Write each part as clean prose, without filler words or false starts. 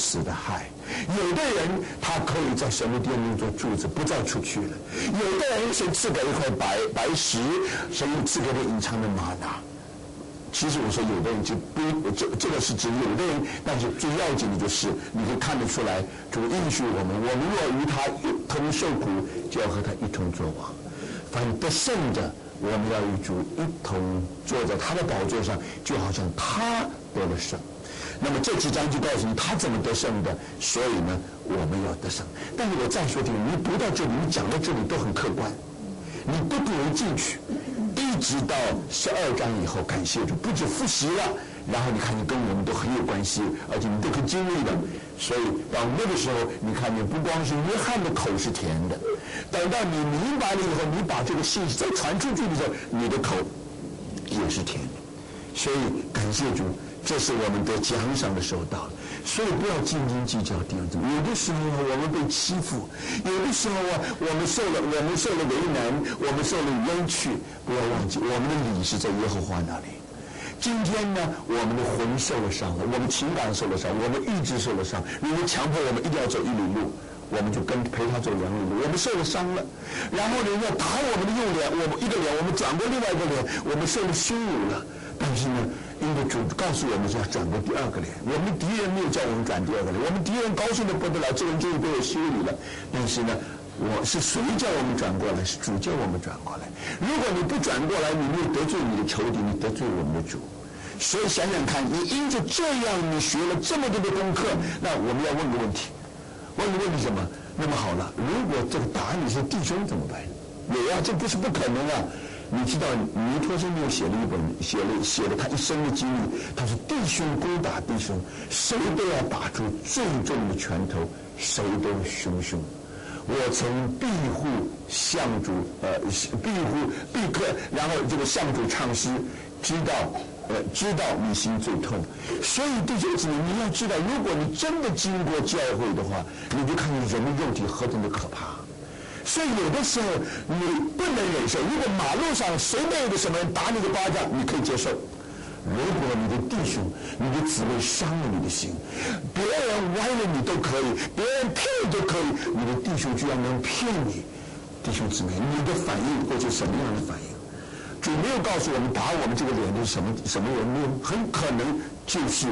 死的害。有的人他可以在神的殿中做柱子，不再出去了；有的人神赐给一块白石，神赐给了隐藏的玛纳。其实我说有的人就不这个是指有的人，但是最要紧的就是你可以看得出来，主应许我们若与他一同受苦，就要和他一同作王。凡得胜的，我们要与主一同坐在他的宝座上，就好像他得了胜。那么这几章就告诉你他怎么得胜的，所以呢我们要得胜。但是我再说听，你读到这里，你讲到这里都很客观，你不读进去，一直到12章以后，感谢主，不止复习了，然后你看你跟我们都很有关系，而且你都可以经历的。所以到那个时候，你看见不光是约翰的口是甜的，等到你明白了以后，你把这个信息再传出去的时候，你的口也是甜的。所以感谢主，这是我们得奖赏的时候到了。所以不要斤斤计较弟兄姊妹，有的时候我们被欺负，有的时候我们受了为难，我们受了冤屈，不要忘记我们的理是在耶和华那里。今天呢，我们的魂受了伤了，我们情感受了伤，我们意志受了伤，如果强迫我们一定要走1里路，我们就陪他走2里路，我们受了伤了。然后人家打我们的右脸，我们一个脸，我们转过另外一个脸，我们受了羞辱了。但是呢，因为主告诉我们是要转过第2个脸，我们的敌人没有叫我们转第2个脸，我们敌人高兴的不得了，这个人终于被我羞辱了。但是呢，我是谁叫我们转过来？是主叫我们转过来。如果你不转过来，你没有得罪你的仇敌，你得罪我们的主。所以想想看，你因着这样，你学了这么多的功课，那我们要问个问题，问什么？那么好了，如果这个打你是弟兄怎么办？有啊，这不是不可能啊。你知道尼托生就写了他一生的经历，他是弟兄攻打弟兄，谁都要打出最重的拳头，谁都凶。我曾庇护向主庇客，然后这个向主唱诗，知道你心最痛。所以弟兄姊妹，你要知道，如果你真的经过教会的话，你就看见人的肉体何等的可怕。所以有的时候你不能忍受，如果马路上随便有个什么人打你个巴掌，你可以接受。如果你的弟兄、你的姊妹伤了你的心，别人歪了你都可以，别人骗你都可以，你的弟兄居然能骗你，弟兄姊妹，你的反应会是什么样的反应？主没有告诉我们打我们这个脸的是什么人，很可能就是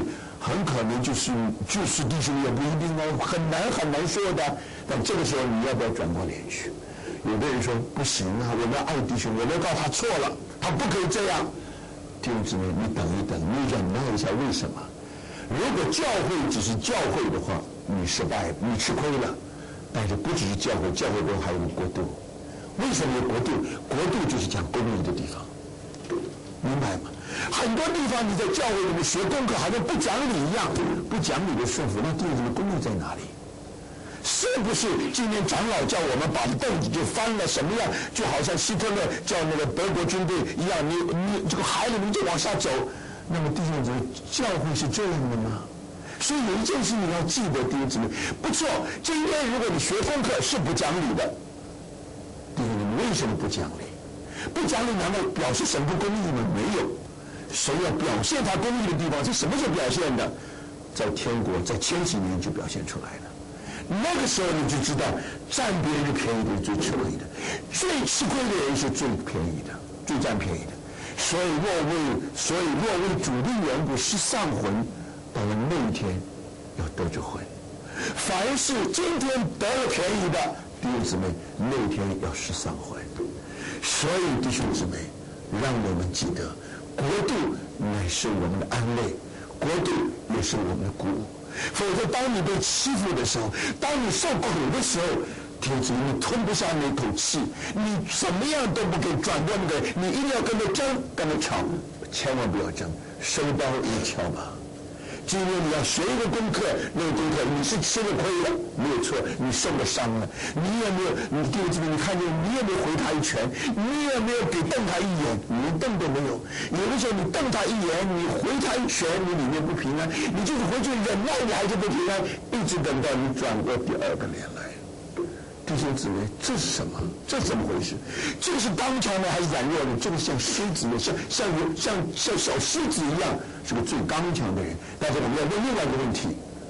弟兄，也不一定哦，很难说的。但这个时候你要不要转过脸去？有的人说不行啊，我们要爱弟兄，我们要告诉他错了，他不可以这样。弟兄姊妹，你等一等，你忍耐一下，为什么？如果教会只是教会的话，你失败，你吃亏了。但是不只是教会，教会中还有个国度。为什么有国度？国度就是讲公义的地方，明白吗？很多地方你在教会里面学功课，好像不讲理一样，不讲理的顺服，那弟兄的公义在哪里？是不是今天长老叫我们把凳子就翻了什么样，就好像希特勒叫那个德国军队一样，你这个海里面就往下走？那么弟兄姊妹，教会是这样的吗？所以有一件事你要记得，弟兄姊妹，不错，今天如果你学功课是不讲理的，弟兄姊妹，为什么不讲理？不讲理难道表示神不公义吗？没有，神要表现他公义的地方是什么时候表现的？在天国，在千禧年就表现出来了。那个时候你就知道，占别人的便宜的是最吃亏的，最吃亏的人是最便宜的，最占便宜的。所以若为主的缘故失丧魂，到了那一天要得着魂。凡是今天得了便宜的弟兄姊妹，那一天要失丧魂。所以弟兄姊妹，让我们记得，国度乃是我们的安慰，国度也是我们的鼓舞。否则当你被欺负的时候，当你受苦的时候，弟兄姊妹，你吞不下那口气，你怎么样都不可以转过那个，你一定要跟他争，跟他吵，千万不要争，收刀一敲吧。今天你要学一个功课，那个功课你是吃了亏了，没有错，你受了伤了，你也没有，你弟兄姊妹，你看见你也没有回他一拳，你也没有给瞪他一眼，你连瞪都没有。有的时候你瞪他一眼，你回他一拳，你里面不平安，你就是回去忍耐，你还是不平安，一直等到你转过第2个脸来。弟兄姊妹，这是什么？这是怎么回事？这个是刚强的还是软弱的？这个像狮子的，像小狮子一样，是个最刚强的人。但是我们要问另外一个问题：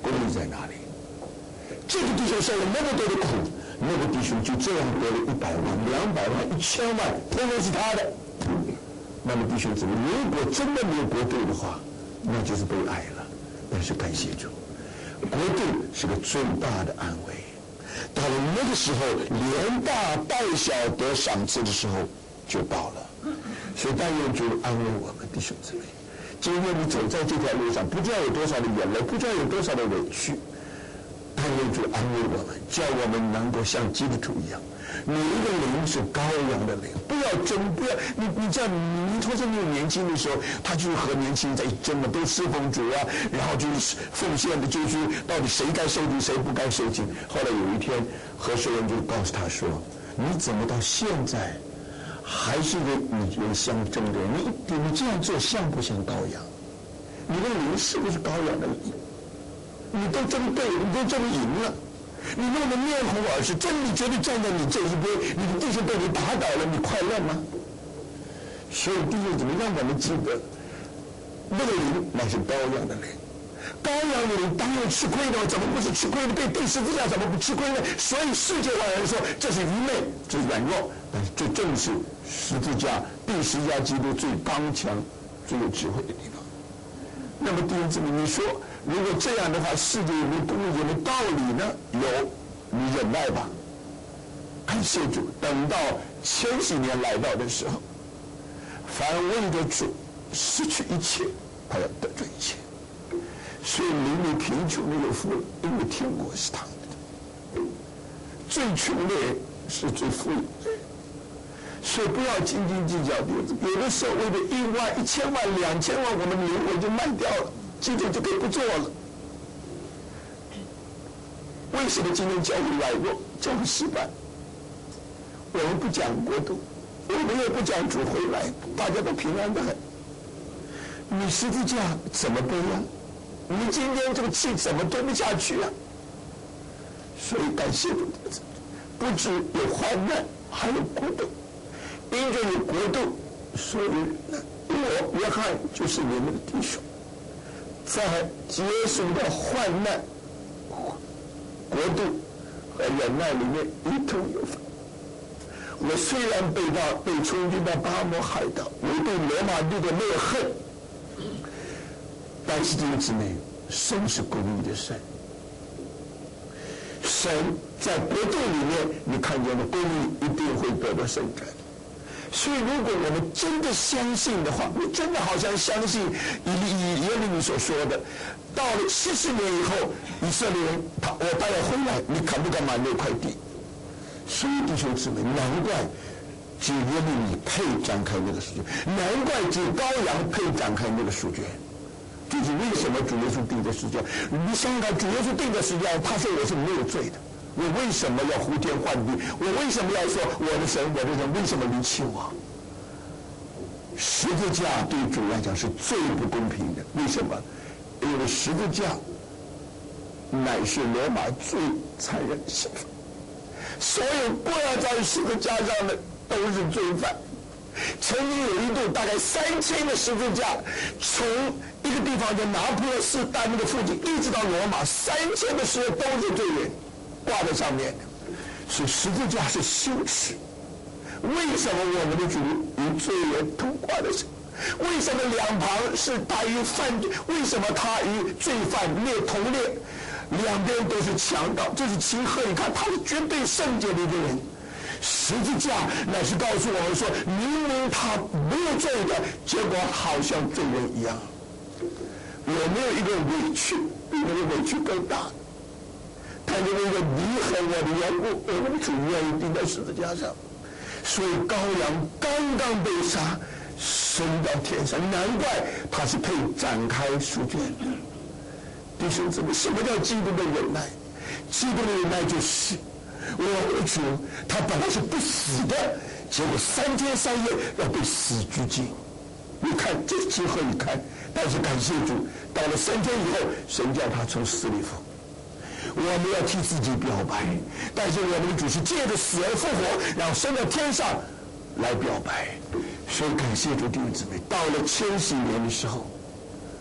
公义在哪里？这个弟兄受了那么多的苦，那个弟兄就这样得了100万、200万、1000万，通通是他的。那么弟兄姊妹，如果真的没有国度的话，那就是悲哀了。但是感谢主，国度是个最大的安慰。到了那个时候，连大带小得赏赐的时候就到了。所以但愿主安慰我们弟兄姊妹，今天你走在这条路上，不知道有多少的眼泪，不知道有多少的委屈，但愿主安慰我们，叫我们能够像基督徒一样，你一个灵是羔羊的灵，不要争，不要你这样，你同时你年轻的时候，他就是和年轻人在争的，都侍奉主啊，然后就是奉献的，就是到底谁该受尽，谁不该受尽。后来有一天，何世人就告诉他说：“你怎么到现在还是跟你人相争的人？你这样做像不像羔羊？你的灵是不是羔羊的灵？你都争对，你都争赢了。”你弄得面红耳赤，真你觉得站在你这一边，你的弟兄被你打倒了，你快乐吗？所以弟兄怎么让我们记得，那个灵乃是羔羊的灵，羔羊的灵当然吃亏的，怎么不是吃亏的？被钉十字架怎么不吃亏呢？所以世界上人说这是愚昧，这是软弱，但是这正是十字架，钉十字架基督最刚强、最有智慧的地方。那么弟兄姊妹，你说如果这样的话，世界有没有公义，有没有道理呢？有，你忍耐吧。感谢主，等到千禧年来到的时候，凡为着主失去一切，他要得着一切。所以灵里贫穷的有福了，因为天国是他们的。最穷的人是最富有的人。所以不要斤斤计较，有的时候为了1万、1000万、2000万，我们的灵魂就卖掉了，今天就可以不做了。为什么今天教会软弱，教会失败？我们不讲国度，我们也不讲主回来，大家都平安的很。你十字架怎么背啊？你今天这个气怎么吞不下去啊？所以感谢主，不只有患难，还有国度。因着有国度，所以我约翰就是你们的弟兄，在结束的患难、国度和忍耐里面一同有份。我虽然被充军到巴摩海岛，我对罗马帝国没有恨，但是弟兄姊妹，神是公义的神，神在国度里面，你看见的公义一定会得到伸展。所以，如果我们真的相信的话，你真的好像相信以耶利米所说的，到了70年以后，以色列人他要回来，你敢不敢买那块地？所以弟兄姊妹，难怪只有耶利米配展开那个书卷，难怪只有羔羊配展开那个书卷。这是为什么主耶稣定的时间？你想想看，主耶稣定的时间，他说我是没有罪的。我为什么要呼天唤地？我为什么要说我的神，我的神为什么离弃我？十字架对主来讲是最不公平的。为什么？因为十字架乃是罗马最残忍的刑罚，所有挂在十字架上的都是罪犯。曾经有一度大概3000个十字架，从一个地方叫拿破仑大那个附近，一直到罗马，3000个十字都是罪人挂在上面的。所以十字架是羞耻。为什么我们的主与罪人同挂在上？为什么两旁是他与犯罪？为什么他与罪犯同列？两边都是强盗，这是其赫。你看，他是绝对圣洁的一个人。十字架乃是告诉我们说，明明他没有罪的，结果好像罪人一样。有没有一个委屈比那个委屈更大？但因为一个你和我的缘故，我们的主愿意钉在十字架上。所以羔羊刚刚被杀，升到天上，难怪他是配展开书卷的。弟兄姊妹，什么叫基督的忍耐？基督的忍耐就是我的主，他本来是不死的，结果3天3夜要被死拘禁。你看这结合一看，但是感谢主，到了3天以后，神叫他从死里复活。我们要替自己表白，但是我们的主是借着死而复活，然后升到天上来表白。所以感谢主弟兄姊妹，到了千禧年的时候，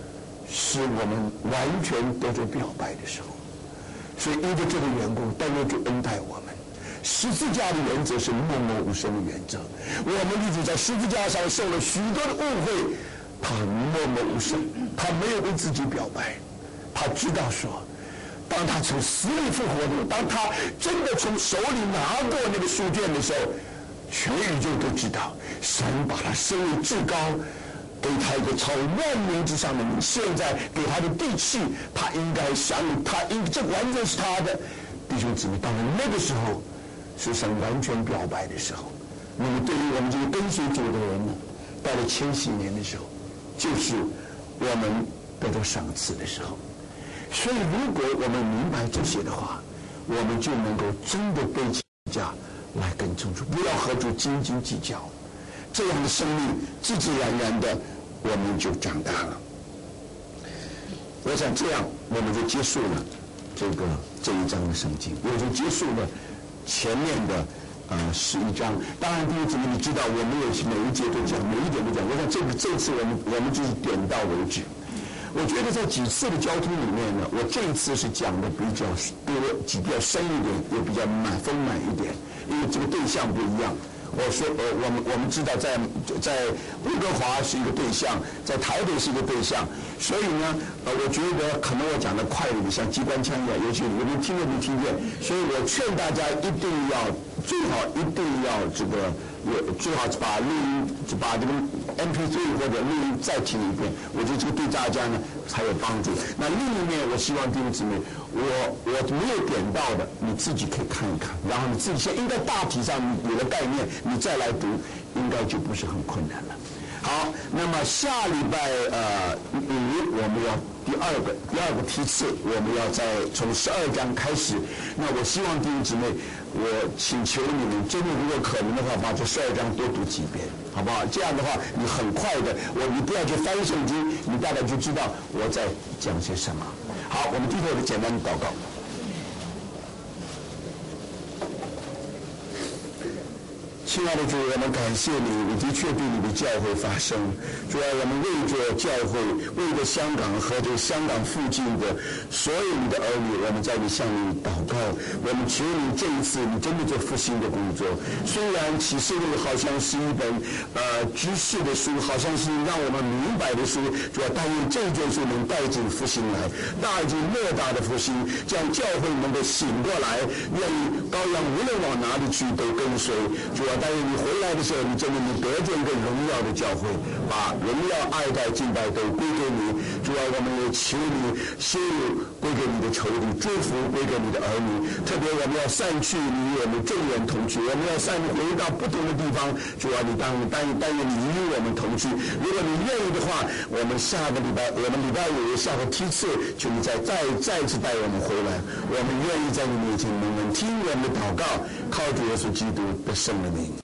使我们完全得着表白的时候。所以因着这个缘故，但愿主恩待我们。十字架的原则是默默无声的原则。我们的主在十字架上受了许多的误会，他默默无声，他没有为自己表白。他知道说，当他从死里复活的，当他真的从手里拿过那个书卷的时候，全宇宙都知道，神把他升为至高，给他一个超万民之上的名。现在给他的地气，他应该想，这完全是他的。弟兄姊妹，当然那个时候是神完全表白的时候。那么对于我们这个跟随主的人呢，到了千禧年的时候，就是我们得到赏赐的时候。所以如果我们明白这些的话，我们就能够真的背起家来跟从主，不要和主斤斤计较。这样的生命自自然然的我们就长大了。我想这样我们就结束了这一章的圣经，也就结束了前面的11章。当然弟兄姊妹，你知道我们也是每一节都讲，每一点都讲。我想这次我们就是点到为止。我觉得在几次的交通里面呢，我这一次是讲的比较多，比较深一点，也比较丰满一点，因为这个对象不一样。我说我们知道在温哥华是一个对象，在台北是一个对象，所以呢我觉得可能我讲的快一点，像机关枪一样，也许你们听都没听见。所以我劝大家最好一定要最好把录音把这个 MP3 或者录音再听一遍，我觉得这个对大家呢才有帮助。那另一面，我希望弟兄姊妹，我没有点到的，你自己可以看一看，然后你自己先应该大体上有了概念，你再来读，应该就不是很困难了。好，那么下礼拜我们要第二个批次，我们要从12章开始。那我希望弟兄姊妹，我请求你们，真的如果可能的话，把这12章多读几遍，好不好？这样的话，你很快的，你不要去翻圣经，你大概就知道我在讲些什么。好，我们低头的简单的祷告。亲爱的主，我们感谢你，你的确对你的教会发声。主要我们为着教会，为着香港和这香港附近的所有你的儿女，我们在你向你祷告。我们求你这一次，你真的做复兴的工作。虽然启示录好像是一本知识的书，好像是让我们明白的书，主要但愿这卷书能带进复兴来，大进莫大的复兴，这样教会能够醒过来，愿意羔羊无论往哪里去都跟随。主要但愿你回来的时候，你真的得着一个荣耀的教会，把荣耀、爱戴、敬拜都归给你。主要我们也求你羞辱归给你的仇敌，祝福归给你的儿女。特别我们要散去，与我们众人同去；我们要回到不同的地方。主要你但愿你与我们同去。如果你愿意的话，我们礼拜5下个梯次，求你再次带我们回来。我们愿意在你面前能听我们的祷告，靠主耶稣基督的圣名。